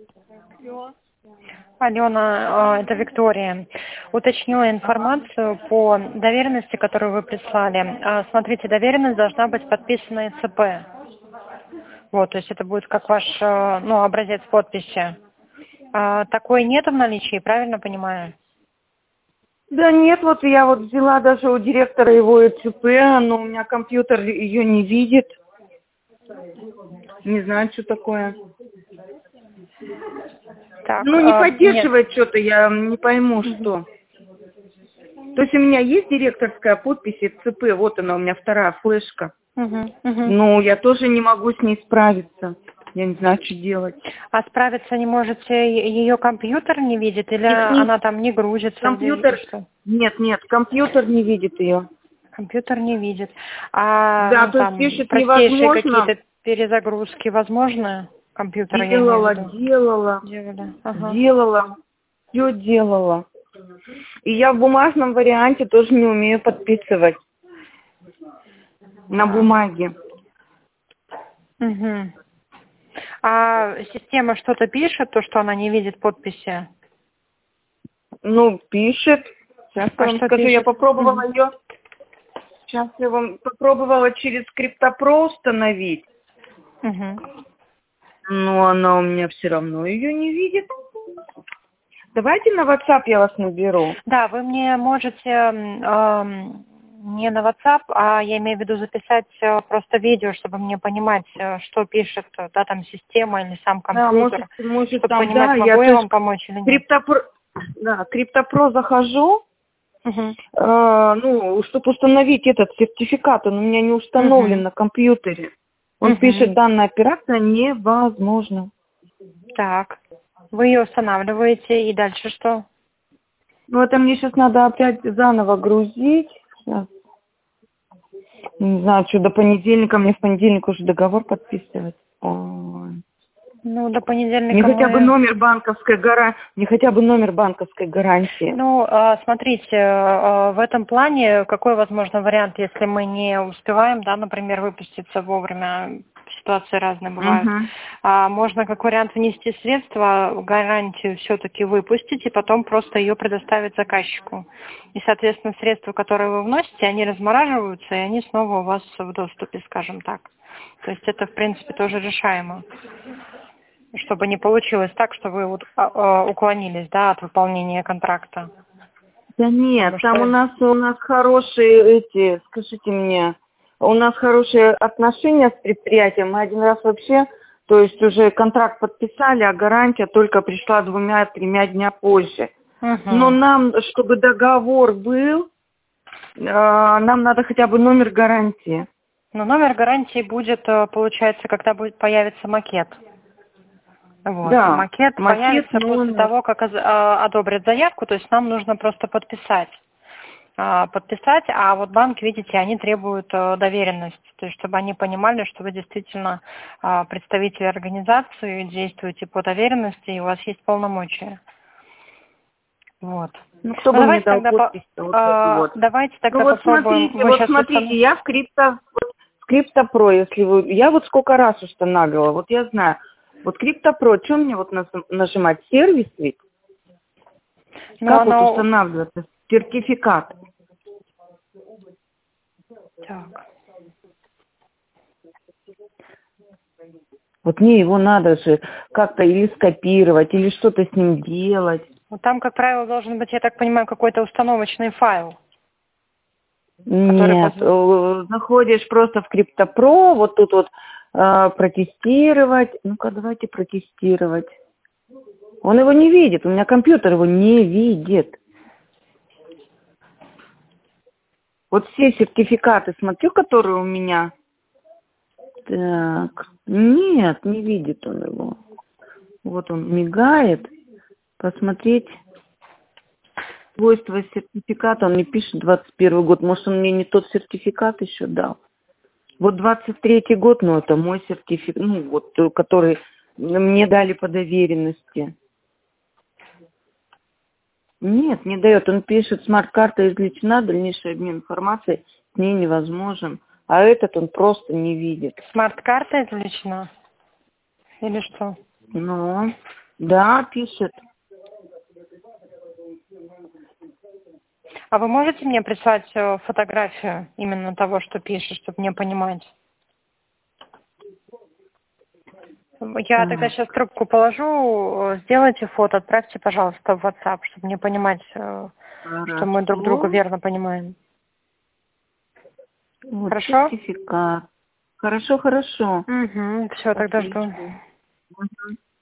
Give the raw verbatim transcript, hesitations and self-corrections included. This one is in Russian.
Алена, это Виктория. Уточнила информацию по доверенности, которую вы прислали. Смотрите, доверенность должна быть подписана ИЦП. Вот, то есть это будет как ваш, ну, образец подписи. Такой нет в наличии, правильно понимаю? Да нет, вот я вот взяла даже у директора его ИЦП, но у меня компьютер ее не видит. Не знаю, что такое. Так, ну, не а, поддерживает что-то, я не пойму, что. То есть у меня есть директорская подпись ИЦП, вот она у меня вторая флешка. Угу, угу. Но я тоже не могу с ней справиться. Я не знаю, что делать. А справиться не можете, ее компьютер не видит или Техни... она там не грузится? Компьютер... Или что? Нет, нет, компьютер не видит ее. Компьютер не видит. А Да, ну, то есть там пишет простейшие невозможно. какие-то перезагрузки возможны? Компьютера я имею в Делала, виду. делала, Делали. Ага. делала, все делала. И я в бумажном варианте тоже не умею подписывать. На Да. бумаге. Угу. А система что-то пишет, то, что она не видит подписи? Ну, пишет. Сейчас я А вам что скажу, я пишет? попробовала Угу. ее. Сейчас я вам попробовала через Криптопро установить. Угу. Но она у меня все равно ее не видит. Давайте на WhatsApp я вас наберу. Да, вы мне можете эм, не на WhatsApp, а я имею в виду записать э, просто видео, чтобы мне понимать, э, что пишет, э, да, там система или сам Да, может, компьютер, может чтобы там, понимать, да, я могу то я есть вам помочь или нет. Криптопро, да, Криптопро захожу, Угу. э, ну, чтобы установить этот сертификат, он у меня не установлен Угу. на компьютере. Он Угу. пишет, данная операция невозможна. Так, вы ее устанавливаете, и дальше что? Ну, это мне сейчас надо опять заново грузить. Сейчас. Не знаю, что до понедельника, мне в понедельник уже договор подписывать. Ой. Ну, до Не понедельника хотя бы мы... номер банковской гарантии, не хотя бы номер банковской гарантии. Ну, э, смотрите, э, в этом плане какой возможно вариант, если мы не успеваем, да, например, выпуститься вовремя, ситуации разные бывают. Угу. А можно как вариант внести средства, гарантию все-таки выпустить и потом просто ее предоставить заказчику. И, соответственно, средства, которые вы вносите, они размораживаются, и они снова у вас в доступе, скажем так. То есть это, в принципе, тоже решаемо. Чтобы не получилось так, что вы вот, а, уклонились, да, от выполнения контракта. Да нет, Потому там у что... нас у нас хорошие эти, скажите мне, у нас хорошие отношения с предприятием. Мы один раз вообще, то есть уже контракт подписали, а гарантия только пришла двумя-тремя дня позже. Но Угу. нам, чтобы договор был, э, нам надо хотя бы номер гарантии. Но номер гарантии будет, э, получается, когда будет появится макет. Вот. Да, Макет макет, появится после номер. того, как оз- а, одобрят заявку, то есть нам нужно просто подписать. А, Подписать, а вот банки, видите, они требуют э, доверенность, то есть чтобы они понимали, что вы действительно а, представитель организации, действуете по доверенности, и у вас есть полномочия. Вот. Ну, кто Ну, бы мне давайте дал тогда, по- подпись-то вот эту а, вот. давайте Ну тогда вот попробуем, смотрите, вы вот сейчас смотрите, установите. я в крипто, вот, в криптопро, если вы, я вот сколько раз устанавливала, вот я знаю, вот криптопро, что мне вот наз- нажимать, сервис ведь? Ну, Как вот оно... устанавливаться? Сертификат. Так. Вот мне его надо же как-то или скопировать, или что-то с ним делать. Ну, там, как правило, должен быть, я так понимаю, какой-то установочный файл, который... Нет, поз- э, заходишь просто в криптопро, вот тут вот э, протестировать. Ну-ка, давайте протестировать. Он его не видит, у меня компьютер его не видит. Вот все сертификаты, смотрю, которые у меня. Так, нет, не видит он его. Вот он мигает. Посмотреть свойства сертификата, он мне пишет двадцать первый год. Может, он мне не тот сертификат еще дал. Вот двадцать третий год, ну, это мой сертификат, ну, вот, который мне дали по доверенности. Нет, не дает. Он пишет, смарт-карта извлечена, дальнейший обмен информацией с ней невозможен. А этот он просто не видит. Смарт-карта извлечена? Или что? Ну, Да, пишет. А вы можете мне прислать э, фотографию именно того, что пишет, чтобы мне понимать? Я тогда Так, сейчас трубку положу, э, сделайте фото, отправьте, пожалуйста, в WhatsApp, чтобы мне понимать, э, что мы друг друга хорошо. верно понимаем. Вот Хорошо? сертификат. Хорошо, хорошо. Угу, все, тогда жду. Отлично. Мгм.